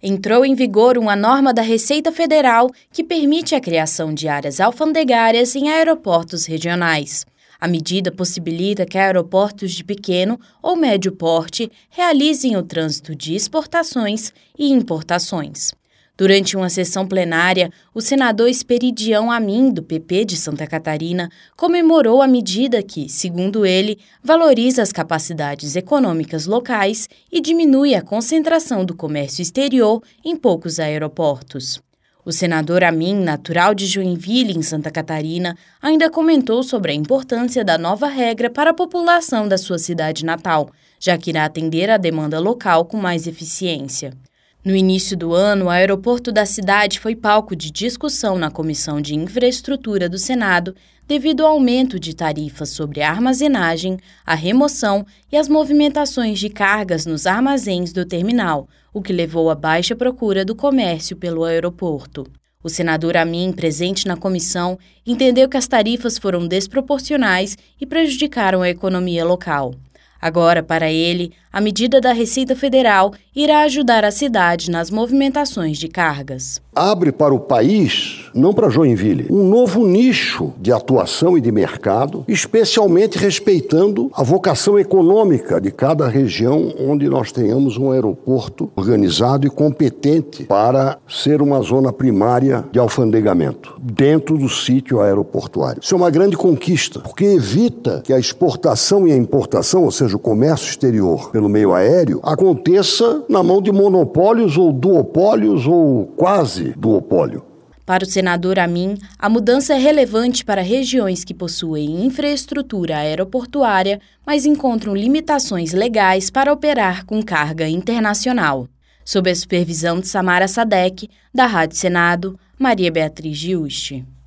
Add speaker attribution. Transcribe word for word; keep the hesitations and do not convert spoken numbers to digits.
Speaker 1: Entrou em vigor uma norma da Receita Federal que permite a criação de áreas alfandegárias em aeroportos regionais. A medida possibilita que aeroportos de pequeno ou médio porte realizem o trânsito de exportações e importações. Durante uma sessão plenária, o senador Esperidião Amin, do P P de Santa Catarina, comemorou a medida que, segundo ele, valoriza as capacidades econômicas locais e diminui a concentração do comércio exterior em poucos aeroportos. O senador Amin, natural de Joinville, em Santa Catarina, ainda comentou sobre a importância da nova regra para a população da sua cidade natal, já que irá atender à demanda local com mais eficiência. No início do ano, o aeroporto da cidade foi palco de discussão na Comissão de Infraestrutura do Senado devido ao aumento de tarifas sobre a armazenagem, a remoção e as movimentações de cargas nos armazéns do terminal, o que levou à baixa procura do comércio pelo aeroporto. O senador Amin, presente na comissão, entendeu que as tarifas foram desproporcionais e prejudicaram a economia local. Agora, para ele, a medida da Receita Federal irá ajudar a cidade nas movimentações de cargas.
Speaker 2: Abre para o país, não para Joinville, um novo nicho de atuação e de mercado, especialmente respeitando a vocação econômica de cada região onde nós tenhamos um aeroporto organizado e competente para ser uma zona primária de alfandegamento, dentro do sítio aeroportuário. Isso é uma grande conquista, porque evita que a exportação e a importação, ou seja, o comércio exterior pelo meio aéreo, aconteça na mão de monopólios ou duopólios ou quase duopólio.
Speaker 1: Para o senador Amin, a mudança é relevante para regiões que possuem infraestrutura aeroportuária, mas encontram limitações legais para operar com carga internacional. Sob a supervisão de Samara Sadek, da Rádio Senado, Maria Beatriz Giusti.